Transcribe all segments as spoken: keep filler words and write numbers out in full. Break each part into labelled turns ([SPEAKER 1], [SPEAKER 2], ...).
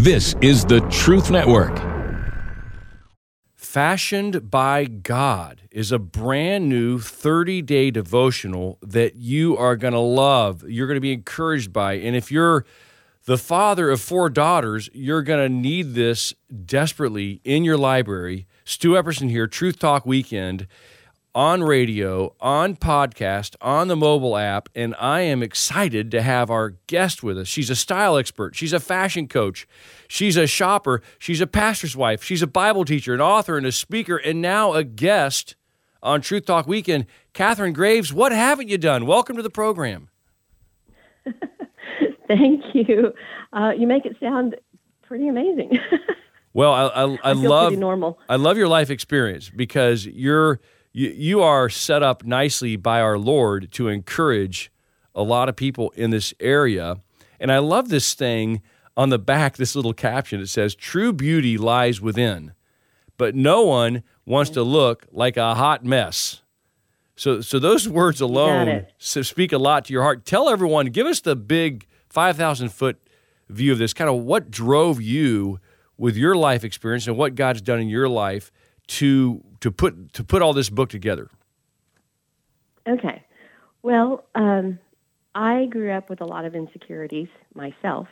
[SPEAKER 1] This is the Truth Network.
[SPEAKER 2] Fashioned by God is a brand new thirty-day devotional that you are going to love. You're going to be encouraged by. And if you're the father of four daughters, you're going to need this desperately in your library. Stu Epperson here, Truth Talk Weekend, on radio, on podcast, on the mobile app, and I am excited to have our guest with us. She's a style expert. She's a fashion coach. She's a shopper. She's a pastor's wife. She's a Bible teacher, an author, and a speaker, and now a guest on Truth Talk Weekend. Kathryn Graves, what haven't you done? Welcome to the program.
[SPEAKER 3] Thank you. Uh, you make it sound pretty amazing.
[SPEAKER 2] Well, I, I, I,
[SPEAKER 3] I feel
[SPEAKER 2] love
[SPEAKER 3] pretty normal.
[SPEAKER 2] I love your life experience because you're you, you are set up nicely by our Lord to encourage a lot of people in this area. And I love this thing on the back, this little caption. It says, "True beauty lies within, but no one wants to look like a hot mess." So, so those words alone speak a lot to your heart. Tell everyone, give us the big five thousand foot view of this, kind of what drove you with your life experience and what God's done in your life to to put to put all this book together.
[SPEAKER 3] Okay. Well, um, I grew up with a lot of insecurities myself,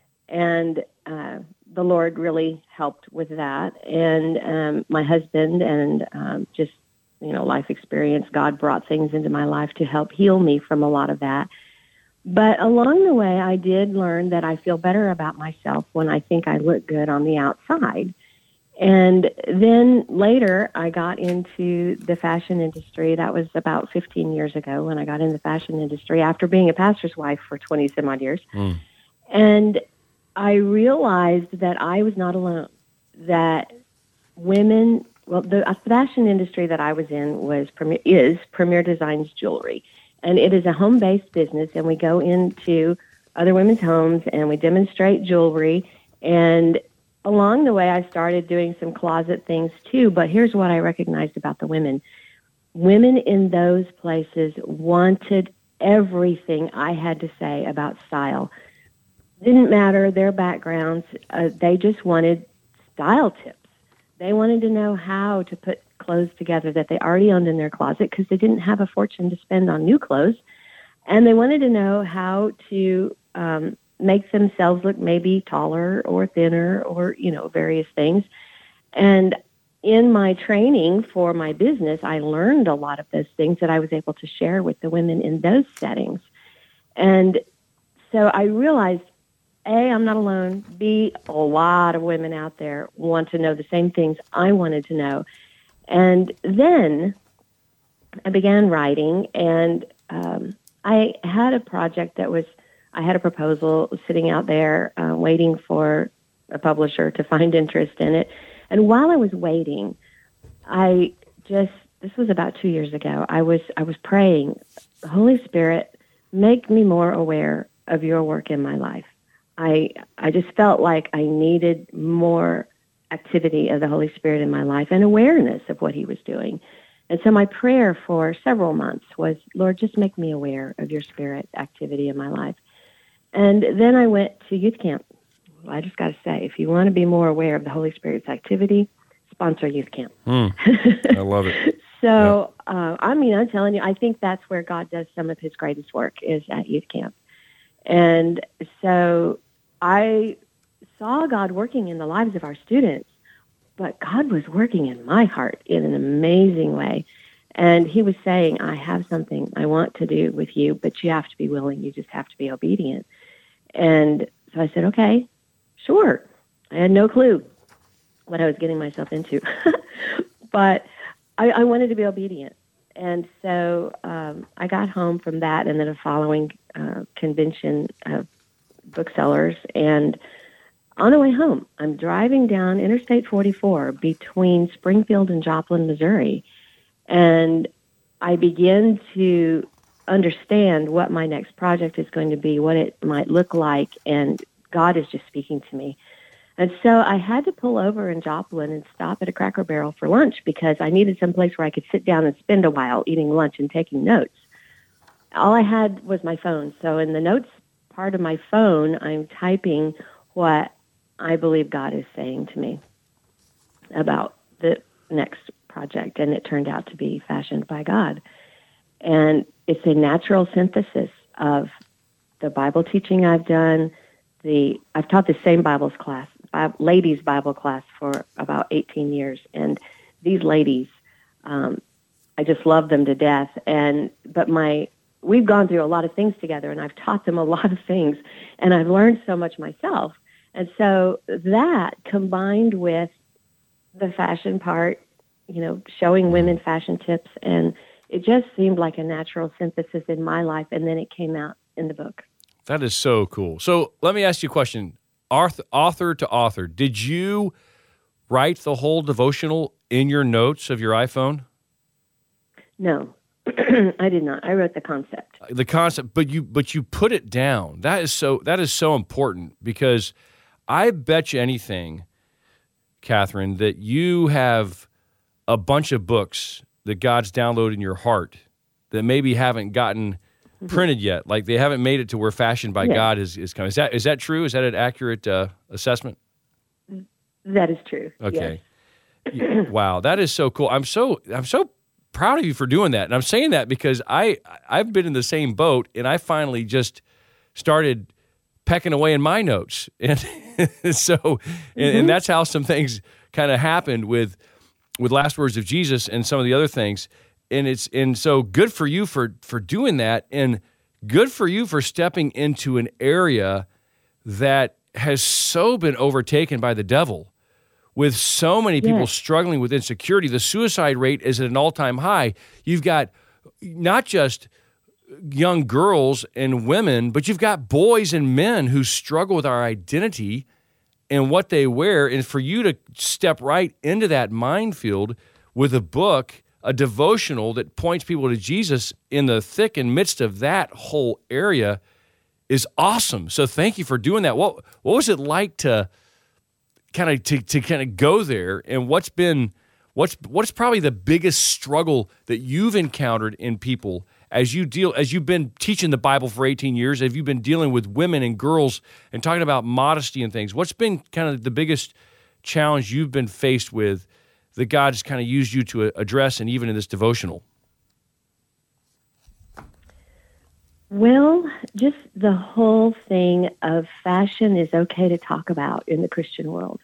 [SPEAKER 3] and uh, the Lord really helped with that. And um, my husband and um, just, you know, life experience, God brought things into my life to help heal me from a lot of that. But along the way, I did learn that I feel better about myself when I think I look good on the outside. And then later, I got into the fashion industry. That was about fifteen years ago when I got in the fashion industry after being a pastor's wife for twenty some odd years. Mm. And I realized that I was not alone, that women, well, the fashion industry that I was in was Premier, is Premier Designs Jewelry. And it is a home-based business, and we go into other women's homes, and we demonstrate jewelry. And along the way, I started doing some closet things, too. But here's what I recognized about the women. Women in those places wanted everything I had to say about style. Didn't matter their backgrounds. Uh, they just wanted style tips. They wanted to know how to put clothes together that they already owned in their closet because they didn't have a fortune to spend on new clothes. And they wanted to know how to um, make themselves look maybe taller or thinner or, you know, various things. And in my training for my business, I learned a lot of those things that I was able to share with the women in those settings. And so I realized, A, I'm not alone. B, a lot of women out there want to know the same things I wanted to know. And then I began writing, and um, I had a project that was, I had a proposal sitting out there uh, waiting for a publisher to find interest in it. And while I was waiting, I just, this was about two years ago, I was, I was praying, Holy Spirit, make me more aware of your work in my life. I I just felt like I needed more activity of the Holy Spirit in my life and awareness of what he was doing. And so my prayer for several months was, Lord, just make me aware of your Spirit activity in my life. And then I went to youth camp. Well, I just got to say, if you want to be more aware of the Holy Spirit's activity, sponsor youth camp.
[SPEAKER 2] Mm, I love it.
[SPEAKER 3] So, yeah. uh, I mean, I'm telling you, I think that's where God does some of his greatest work is at youth camp. And so I saw God working in the lives of our students, but God was working in my heart in an amazing way. And he was saying, I have something I want to do with you, but you have to be willing. You just have to be obedient. And so I said, okay, sure. I had no clue what I was getting myself into, but I, I wanted to be obedient. And so um, I got home from that and then a following uh, convention of booksellers. And on the way home, I'm driving down Interstate forty-four between Springfield and Joplin, Missouri. And I begin to understand what my next project is going to be, what it might look like. And God is just speaking to me. And so I had to pull over in Joplin and stop at a Cracker Barrel for lunch because I needed some place where I could sit down and spend a while eating lunch and taking notes. All I had was my phone. So in the notes part of my phone, I'm typing what I believe God is saying to me about the next project, and it turned out to be Fashioned by God. And it's a natural synthesis of the Bible teaching I've done. The I've taught the same Bible's class, ladies' Bible class for about eighteen years, and these ladies, um, I just love them to death. And but my we've gone through a lot of things together, and I've taught them a lot of things, and I've learned so much myself. And so that combined with the fashion part, you know, showing women fashion tips, and it just seemed like a natural synthesis in my life, and then it came out in the book.
[SPEAKER 2] That is so cool. So let me ask you a question. Author to author, did you write the whole devotional in your notes of your iPhone?
[SPEAKER 3] No, I did not. I wrote the concept.
[SPEAKER 2] The concept, but you but you put it down. That is so that is so important, because I bet you anything, Catherine, that you have a bunch of books that God's downloaded in your heart that maybe haven't gotten mm-hmm. printed yet. Like they haven't made it to where Fashioned by yeah. God is, is coming. Is that is that true? Is that an accurate uh, assessment?
[SPEAKER 3] That is true.
[SPEAKER 2] Okay.
[SPEAKER 3] Yes.
[SPEAKER 2] Wow, that is so cool. I'm so I'm so proud of you for doing that. And I'm saying that because I I've been in the same boat, and I finally just started pecking away in my notes. And so mm-hmm. and, and that's how some things kind of happened with with Last Words of Jesus and some of the other things. And it's and so good for you for for doing that, and good for you for stepping into an area that has so been overtaken by the devil, with so many people yes. struggling with insecurity. The suicide rate is at an all-time high. You've got not just young girls and women, but you've got boys and men who struggle with our identity and what they wear. And for you to step right into that minefield with a book, a devotional that points people to Jesus in the thick and midst of that whole area is awesome. So thank you for doing that. What what was it like to kind of to, to kind of go there, and what's been what's what's probably the biggest struggle that you've encountered in people as you deal as you've been teaching the Bible for eighteen years, have you been dealing with women and girls and talking about modesty and things? What's been kind of the biggest challenge you've been faced with that God's kind of used you to address, and even in this devotional?
[SPEAKER 3] Well, just the whole thing of fashion is okay to talk about in the Christian world.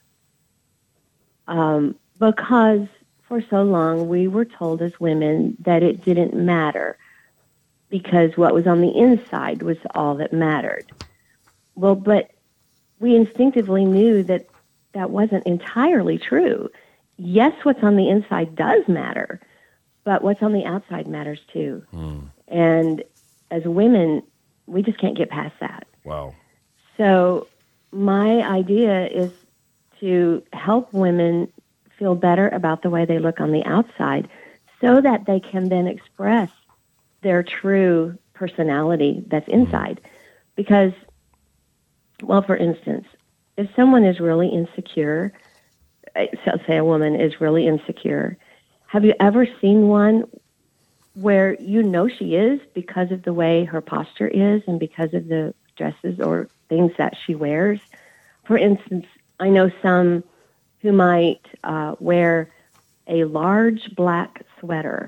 [SPEAKER 3] Um, because for so long we were told as women that it didn't matter, because what was on the inside was all that mattered. Well, but we instinctively knew that that wasn't entirely true. Yes, what's on the inside does matter, but what's on the outside matters too. Mm. And as women, we just can't get past that.
[SPEAKER 2] Wow.
[SPEAKER 3] So my idea is to help women feel better about the way they look on the outside, so that they can then express their true personality that's inside. Because, well, for instance, if someone is really insecure, so say a woman is really insecure, have you ever seen one where you know she is because of the way her posture is and because of the dresses or things that she wears? For instance, I know some who might uh, wear a large black sweater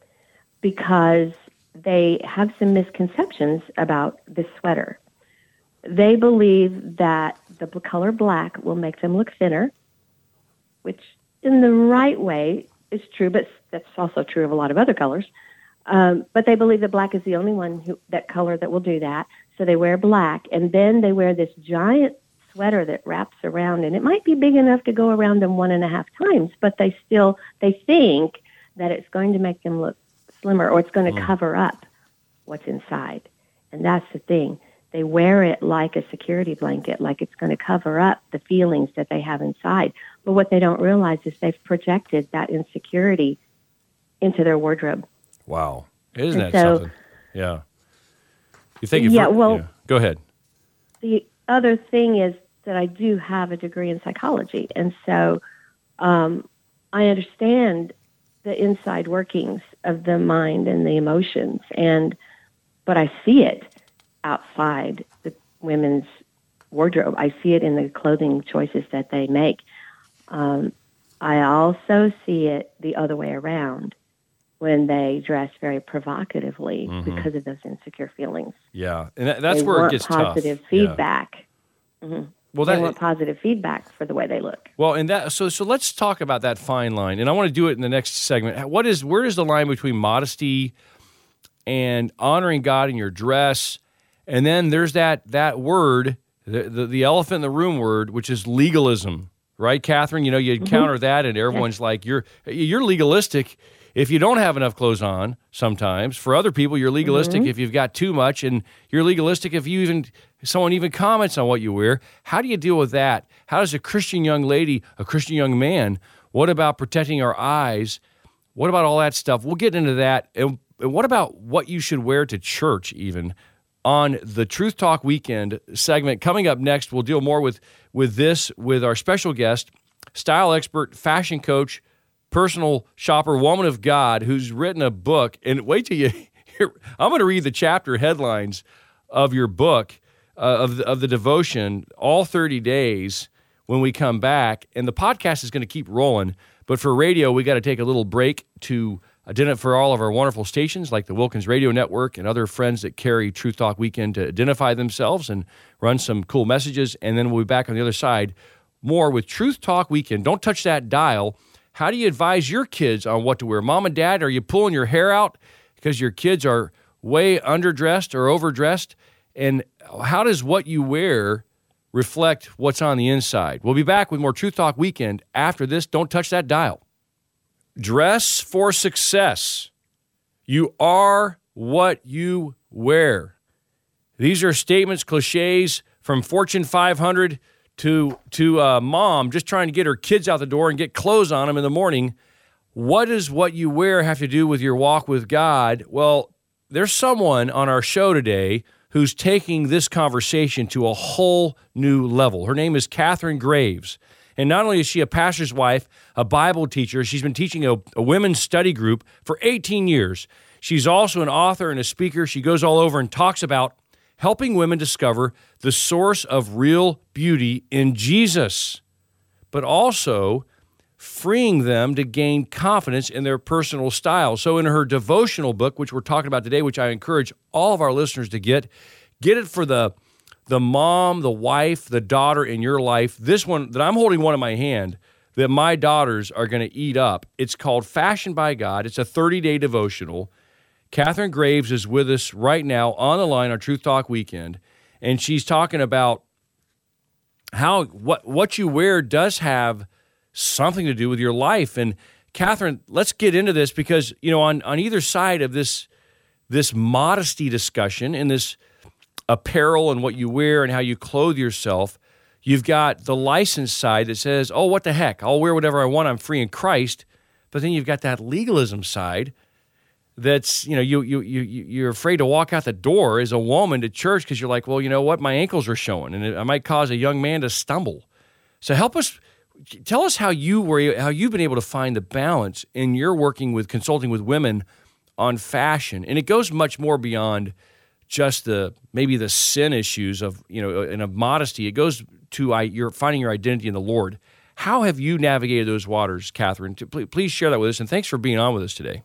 [SPEAKER 3] because they have some misconceptions about this sweater. They believe that the color black will make them look thinner, which in the right way is true, but that's also true of a lot of other colors. Um, but they believe that black is the only one who, that color that will do that. So they wear black, and then they wear this giant sweater that wraps around, and it might be big enough to go around them one and a half times, but they still, they think that it's going to make them look slimmer, or it's going to mm. cover up what's inside. And that's the thing. They wear it like a security blanket, like it's going to cover up the feelings that they have inside. But what they don't realize is they've projected that insecurity into their wardrobe.
[SPEAKER 2] Wow. Isn't
[SPEAKER 3] and
[SPEAKER 2] that
[SPEAKER 3] so,
[SPEAKER 2] something? Yeah. You think if
[SPEAKER 3] yeah, well,
[SPEAKER 2] yeah. Go ahead.
[SPEAKER 3] The other thing is that I do have a degree in psychology, and so um, I understand the inside workings of the mind and the emotions, and but I see it outside the women's wardrobe. I see it in the clothing choices that they make. Um, I also see it the other way around when they dress very provocatively mm-hmm. because of those insecure feelings.
[SPEAKER 2] Yeah, and that, that's
[SPEAKER 3] they
[SPEAKER 2] where
[SPEAKER 3] want
[SPEAKER 2] it gets
[SPEAKER 3] positive
[SPEAKER 2] tough.
[SPEAKER 3] feedback. Yeah. Mm-hmm.
[SPEAKER 2] Well,
[SPEAKER 3] they
[SPEAKER 2] that,
[SPEAKER 3] want positive feedback for the way they look.
[SPEAKER 2] Well, and that so so let's talk about that fine line, and I want to do it in the next segment. What is where is the line between modesty and honoring God in your dress, and then there's that that word, the the, the elephant in the room word, which is legalism, right, Catherine? You know, you encounter mm-hmm. that, and everyone's yes. like, you're you're legalistic if you don't have enough clothes on. Sometimes for other people, you're legalistic
[SPEAKER 3] mm-hmm.
[SPEAKER 2] if you've got too much, and you're legalistic if you even. Someone even comments on what you wear. How do you deal with that? How does a Christian young lady, a Christian young man, what about protecting our eyes? What about all that stuff? We'll get into that. And, and what about what you should wear to church even? On the Truth Talk Weekend segment coming up next, we'll deal more with, with this with our special guest, style expert, fashion coach, personal shopper, woman of God, who's written a book. And wait till you hear, I'm going to read the chapter headlines of your book. Uh, of, the, of the devotion, all thirty days when we come back. And the podcast is going to keep rolling. But for radio, we got to take a little break to identify for all of our wonderful stations like the Wilkins Radio Network and other friends that carry Truth Talk Weekend to identify themselves and run some cool messages. And then we'll be back on the other side more with Truth Talk Weekend. Don't touch that dial. How do you advise your kids on what to wear? Mom and Dad, are you pulling your hair out because your kids are way underdressed or overdressed? And how does what you wear reflect what's on the inside? We'll be back with more Truth Talk Weekend after this. Don't touch that dial. Dress for success. You are what you wear. These are statements, cliches from Fortune five hundred to, to uh, mom just trying to get her kids out the door and get clothes on them in the morning. What does what you wear have to do with your walk with God? Well, there's someone on our show today who's taking this conversation to a whole new level. Her name is Catherine Graves. And not only is she a pastor's wife, a Bible teacher, she's been teaching a, a women's study group for eighteen years. She's also an author and a speaker. She goes all over and talks about helping women discover the source of real beauty in Jesus, but also freeing them to gain confidence in their personal style. So in her devotional book, which we're talking about today, which I encourage all of our listeners to get, get it for the, the mom, the wife, the daughter in your life. This one that I'm holding one in my hand that my daughters are going to eat up. It's called Fashioned by God. It's a thirty-day devotional. Catherine Graves is with us right now on the line on Truth Talk Weekend, and she's talking about how what what you wear does have something to do with your life. And Catherine, let's get into this because, you know, on, on either side of this this modesty discussion and this apparel and what you wear and how you clothe yourself, you've got the license side that says, oh, what the heck, I'll wear whatever I want, I'm free in Christ. But then you've got that legalism side that's, you know, you, you, you, you're afraid to walk out the door as a woman to church because you're like, well, you know what, my ankles are showing and I might cause a young man to stumble. So help us. Tell us how you were, how you've been able to find the balance in your working with consulting with women on fashion, and it goes much more beyond just the maybe the sin issues of you know and of modesty. It goes to I, you're finding your identity in the Lord. How have you navigated those waters, Catherine? Please share that with us, and thanks for being on with us today.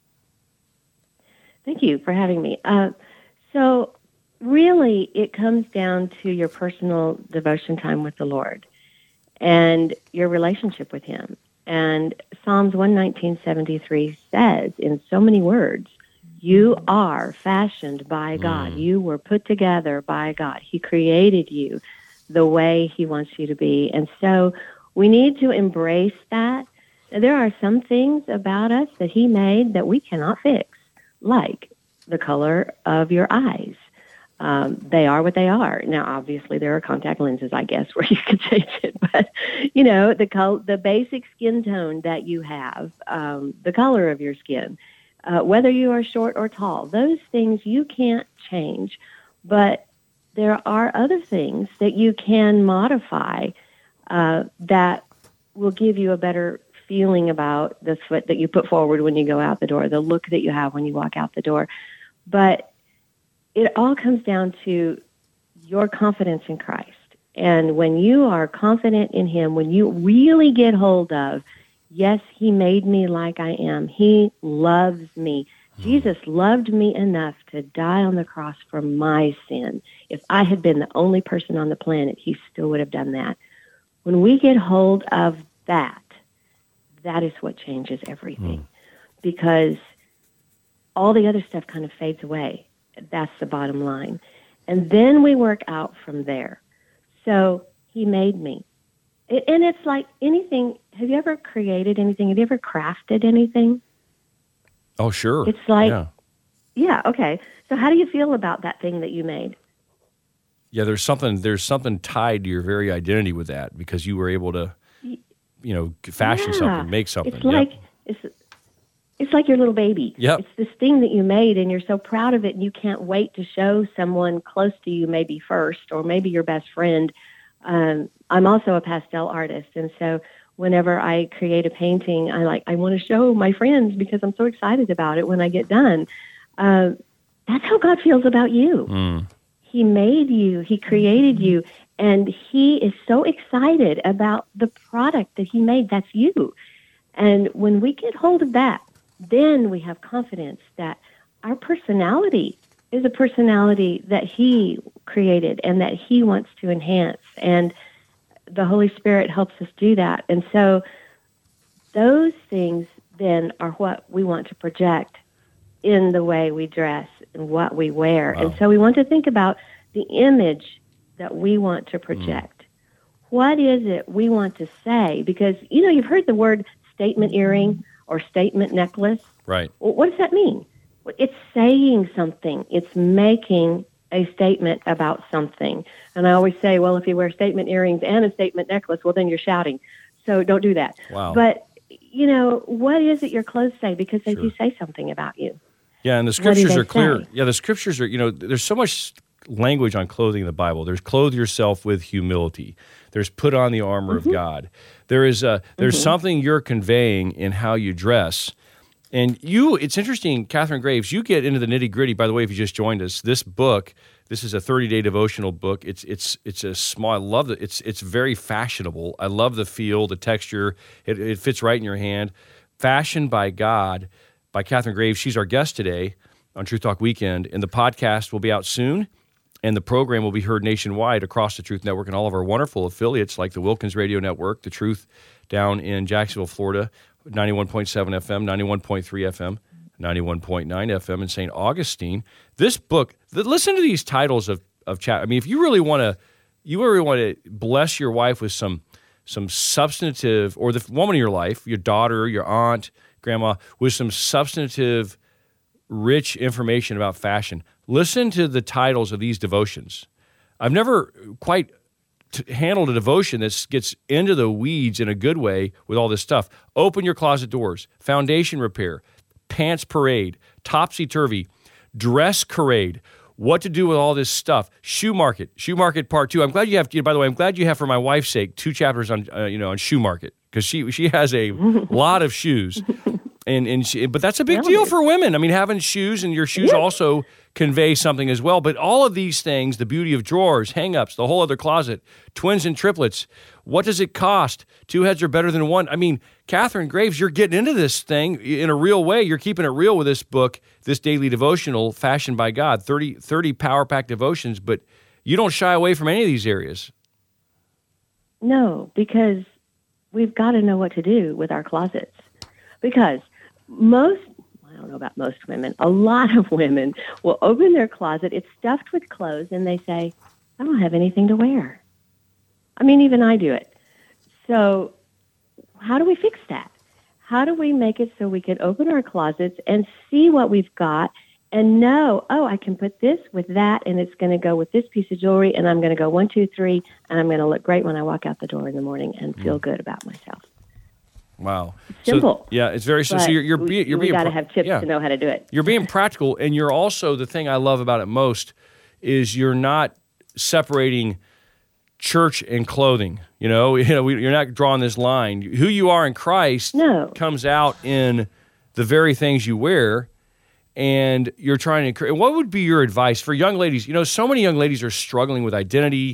[SPEAKER 3] Thank you for having me. Uh, so, really, it comes down to your personal devotion time with the Lord and your relationship with Him. And Psalms one nineteen seventy-three says, in so many words, you are fashioned by God. Mm. You were put together by God. He created you the way He wants you to be. And so we need to embrace that. There are some things about us that He made that we cannot fix, like the color of your eyes. Um, they are what they are. Now, obviously, there are contact lenses, I guess, where you can change it. But, you know, the col- the basic skin tone that you have, um, the color of your skin, uh, whether you are short or tall, those things you can't change. But there are other things that you can modify uh, that will give you a better feeling about the foot that you put forward when you go out the door, the look that you have when you walk out the door. But it all comes down to your confidence in Christ And when you are confident in him, when you really get hold of, yes, he made me like I am. He loves me. Mm. Jesus loved me enough to die on the cross for my sin. If I had been the only person on the planet, he still would have done that. When we get hold of that, that is what changes everything. Mm. Because all the other stuff kind of fades away. That's the bottom line. And then we work out from there. So he made me. And it's like anything. Have you ever created anything? Have you ever crafted anything?
[SPEAKER 2] Oh, sure.
[SPEAKER 3] It's like,
[SPEAKER 2] yeah,
[SPEAKER 3] yeah okay. So how do you feel about that thing that you made?
[SPEAKER 2] Yeah, there's something there's something tied to your very identity with that because you were able to, you know, fashion
[SPEAKER 3] yeah.
[SPEAKER 2] something, make something.
[SPEAKER 3] It's like, yep. it's It's like your little baby.
[SPEAKER 2] Yep.
[SPEAKER 3] It's this thing that you made, and you're so proud of it, and you can't wait to show someone close to you maybe first, or maybe your best friend. Um, I'm also a pastel artist, and so whenever I create a painting, I like I want to show my friends because I'm so excited about it when I get done. Uh, that's how God feels about you.
[SPEAKER 2] Mm.
[SPEAKER 3] He made you. He created you, and he is so excited about the product that he made. That's you. And when we get hold of that, then we have confidence that our personality is a personality that he created and that he wants to enhance. And the Holy Spirit helps us do that. And so those things then are what we want to project in the way we dress and what we wear.
[SPEAKER 2] Wow.
[SPEAKER 3] And so we want to think about the image that we want to project. Mm. What is it we want to say? Because, you know, you've heard the word statement earring or statement necklace.
[SPEAKER 2] Right.
[SPEAKER 3] Well, what does that mean? It's saying something. It's making a statement about something. And I always say, well, if you wear statement earrings and a statement necklace, well, then you're shouting. So don't do that.
[SPEAKER 2] Wow.
[SPEAKER 3] But, you know, what is it your clothes say? Because they
[SPEAKER 2] Sure.
[SPEAKER 3] do say something about you.
[SPEAKER 2] Yeah, and the scriptures are clear.
[SPEAKER 3] Say?
[SPEAKER 2] Yeah, the scriptures are, you know, there's so much language on clothing in the Bible. There's clothe yourself with humility. There's put on the armor mm-hmm. of God. There is a, there's mm-hmm. something you're conveying in how you dress. And you, it's interesting, Katharine Graves, you get into the nitty-gritty. By the way, if you just joined us, this book, this is a thirty-day devotional book. It's it's it's a small, I love it. It's it's very fashionable. I love the feel, the texture. It, it fits right in your hand. Fashioned by God, by Katharine Graves. She's our guest today on Truth Talk Weekend. And the podcast will be out soon. And the program will be heard nationwide across the Truth Network and all of our wonderful affiliates like the Wilkins Radio Network, The Truth down in Jacksonville, Florida, ninety-one point seven F M, ninety-one point three F M, ninety-one point nine F M in Saint Augustine. This book, listen to these titles of, of chat. I mean, if you really want to, you really want to bless your wife with some some substantive, or the woman in your life, your daughter, your aunt, grandma, with some substantive, rich information about fashion, listen to the titles of these devotions. I've never quite t- handled a devotion that gets into the weeds in a good way with all this stuff. Open your closet doors, foundation repair, pants parade, topsy-turvy, dress parade, what to do with all this stuff, shoe market, shoe market part two. I'm glad you have, you know, by the way, I'm glad you have, for my wife's sake, two chapters on, uh, you know, on shoe market, because she she has a lot of shoes. And and she, but that's a big deal for women. I mean, having shoes, and your shoes
[SPEAKER 3] yeah.
[SPEAKER 2] also convey something as well. But all of these things, the beauty of drawers, hang-ups, the whole other closet, twins and triplets, what does it cost? Two heads are better than one. I mean, Katharine Graves, you're getting into this thing in a real way. You're keeping it real with this book, this daily devotional, Fashioned by God, thirty, thirty power-packed devotions, but you don't shy away from any of these areas.
[SPEAKER 3] No, because we've got to know what to do with our closets. Because most, I don't know about most women, a lot of women will open their closet, it's stuffed with clothes, and they say, I don't have anything to wear. I mean, even I do it. So how do we fix that? How do we make it so we can open our closets and see what we've got and know, oh, I can put this with that, and it's going to go with this piece of jewelry, and I'm going to go one, two, three, and I'm going to look great when I walk out the door in the morning and feel mm. good about myself.
[SPEAKER 2] Wow.
[SPEAKER 3] Simple.
[SPEAKER 2] So, yeah, it's very simple. So you're, you're, be, you're
[SPEAKER 3] we
[SPEAKER 2] being...
[SPEAKER 3] got to
[SPEAKER 2] pra-
[SPEAKER 3] have tips
[SPEAKER 2] yeah.
[SPEAKER 3] to know how to do it.
[SPEAKER 2] You're being practical, and you're also, the thing I love about it most is you're not separating church and clothing. You know, you know, we, you're not drawing this line. Who you are in Christ
[SPEAKER 3] no.
[SPEAKER 2] comes out in the very things you wear, and you're trying to... And what would be your advice for young ladies? You know, so many young ladies are struggling with identity.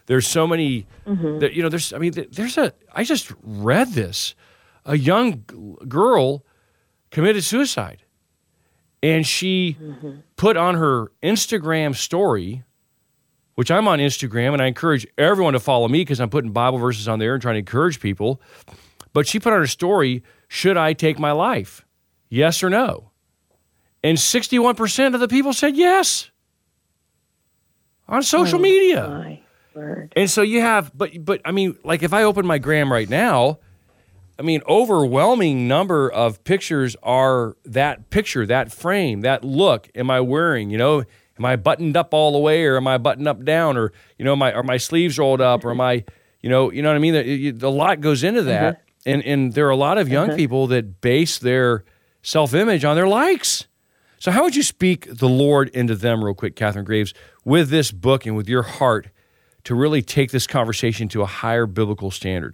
[SPEAKER 2] There's so many,
[SPEAKER 3] Mm-hmm.
[SPEAKER 2] that, you know, there's, I mean, there's a, I just read this. A young g- girl committed suicide. And she
[SPEAKER 3] Mm-hmm.
[SPEAKER 2] put on her Instagram story, which I'm on Instagram, and I encourage everyone to follow me because I'm putting Bible verses on there and trying to encourage people. But she put on her story, should I take my life? Yes or no? And sixty-one percent of the people said yes on social
[SPEAKER 3] Oh,
[SPEAKER 2] media.
[SPEAKER 3] my word.
[SPEAKER 2] And so you have, but, but I mean, like if I open my gram right now, I mean, overwhelming number of pictures are that picture, that frame, that look. Am I wearing, you know, am I buttoned up all the way, or am I buttoned up down, or, you know, my, are my sleeves rolled up, or am I, you know, you know what I mean? It- it- A lot goes into that. And, and there are a lot of young people that base their self-image on their likes. So how would you speak the Lord into them real quick, Catherine Graves, with this book and with your heart to really take this conversation to a higher biblical standard?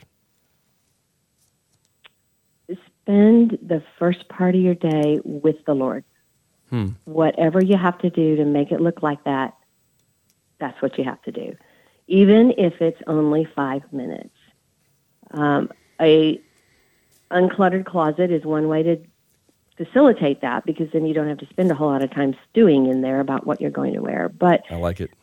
[SPEAKER 3] Spend the first part of your day with the Lord.
[SPEAKER 2] Hmm.
[SPEAKER 3] Whatever you have to do to make it look like that, that's what you have to do, even if it's only five minutes. Um, a uncluttered closet is one way to facilitate that, because then you don't have to spend a whole lot of time stewing in there about what you're going to wear. But
[SPEAKER 2] I like it.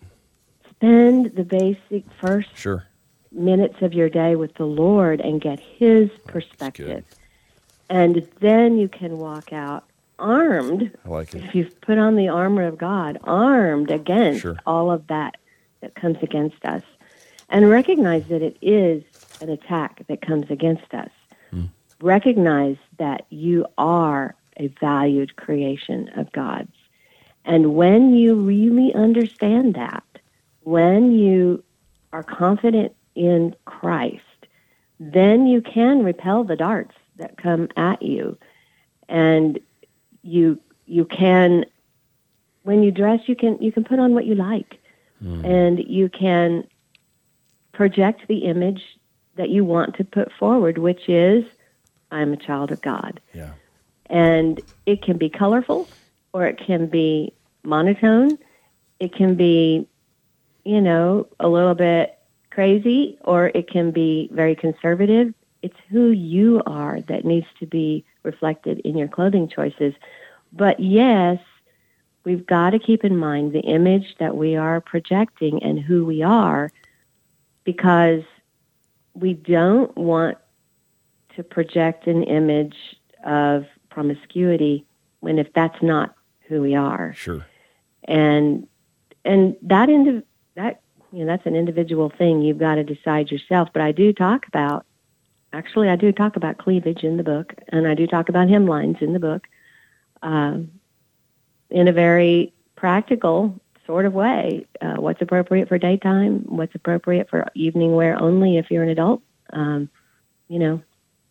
[SPEAKER 3] spend the basic first
[SPEAKER 2] Sure.
[SPEAKER 3] minutes of your day with the Lord and get His perspective. And then you can walk out armed,
[SPEAKER 2] I like it.
[SPEAKER 3] if you've put on the armor of God, armed against
[SPEAKER 2] Sure.
[SPEAKER 3] all of that that comes against us. And recognize that it is an attack that comes against us.
[SPEAKER 2] Mm.
[SPEAKER 3] Recognize that you are a valued creation of God's. And when you really understand that, when you are confident in Christ, then you can repel the darts that come at you. And you you can, when you dress, you can you can put on what you like.
[SPEAKER 2] Mm.
[SPEAKER 3] And you can project the image that you want to put forward, which is, I'm a child of God.
[SPEAKER 2] Yeah.
[SPEAKER 3] And it can be colorful, or it can be monotone. It can be, you know, a little bit crazy, or it can be very conservative. It's who you are that needs to be reflected in your clothing choices. But yes, we've got to keep in mind the image that we are projecting and who we are, because we don't want to project an image of promiscuity when if that's not who we are.
[SPEAKER 2] Sure.
[SPEAKER 3] And and that indiv- that you know that's an individual thing. You've got to decide yourself. But I do talk about actually I do talk about cleavage in the book, and I do talk about hemlines in the book, um, in a very practical sort of way. Uh, what's appropriate for daytime? What's appropriate for evening wear only if you're an adult? Um, you know.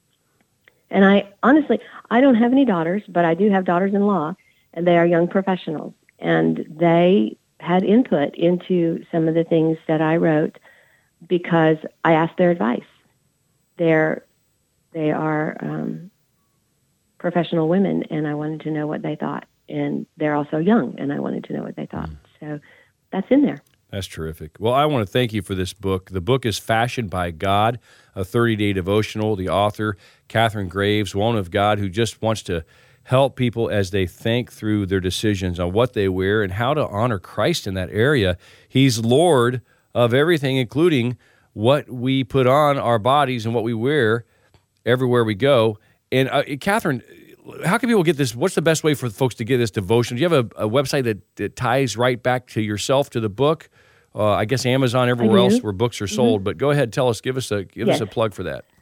[SPEAKER 3] And I honestly, I don't have any daughters, but I do have daughters-in-law, and they are young professionals, and they had input into some of the things that I wrote because I asked their advice. They're, they are um, professional women, and I wanted to know what they thought. And they're also young, and I wanted to know what they thought. Mm. So that's in there.
[SPEAKER 2] That's terrific. Well, I want to thank you for this book. The book is Fashioned by God, a thirty-day devotional. The author, Catherine Graves, woman of God who just wants to help people as they think through their decisions on what they wear and how to honor Christ in that area. He's Lord of everything, including what we put on our bodies and what we wear everywhere we go. And uh, Catherine, how can people get this? What's the best way for folks to get this devotion? Do you have a, a website that, that ties right back to yourself, to the book? Uh, I guess Amazon, everywhere else where books are sold. Mm-hmm. But go ahead, tell us, give us a give yes. us a plug for that.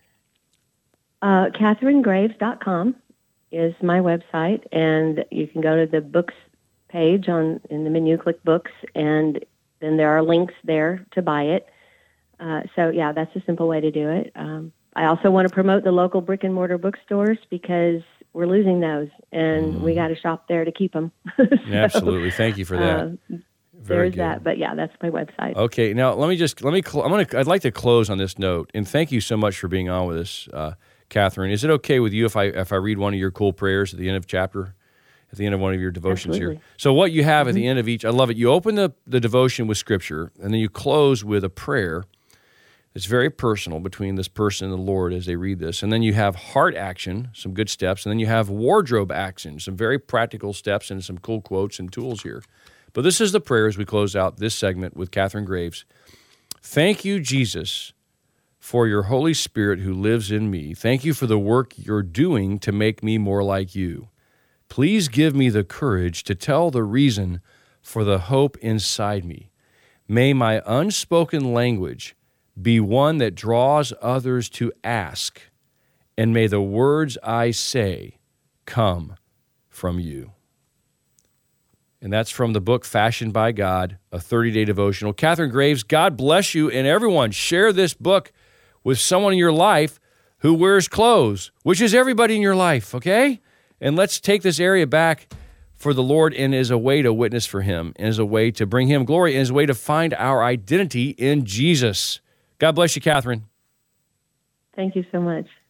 [SPEAKER 3] Uh, Catherine Graves dot com is my website, and you can go to the books page on in the menu, click books, and then there are links there to buy it. Uh, so yeah, that's a simple way to do it. Um, I also want to promote the local brick and mortar bookstores because we're losing those, and mm. we got to shop there to keep them. so,
[SPEAKER 2] Absolutely, thank you for that. Uh,
[SPEAKER 3] Very There's good. That, but yeah, that's my website.
[SPEAKER 2] Okay, now let me just let me. Cl- I'm gonna. I'd like to close on this note, and thank you so much for being on with us, uh, Catherine. Is it okay with you if I if I read one of your cool prayers at the end of chapter? at the end of one of your devotions
[SPEAKER 3] Absolutely.
[SPEAKER 2] here. So what you have mm-hmm. at the end of each, I love it. You open the, the devotion with Scripture, and then you close with a prayer. It's very personal between this person and the Lord as they read this. And then you have heart action, some good steps, and then you have wardrobe action, some very practical steps and some cool quotes and tools here. But this is the prayer as we close out this segment with Katharine Graves. Thank you, Jesus, for your Holy Spirit who lives in me. Thank you for the work you're doing to make me more like you. Please give me the courage to tell the reason for the hope inside me. May my unspoken language be one that draws others to ask, and may the words I say come from you. And that's from the book Fashioned by God, a thirty-day devotional. Katharine Graves, God bless you, and everyone, share this book with someone in your life who wears clothes, which is everybody in your life, okay? And let's take this area back for the Lord and as a way to witness for Him, and as a way to bring Him glory, and as a way to find our identity in Jesus. God bless you, Katharine.
[SPEAKER 3] Thank you so much.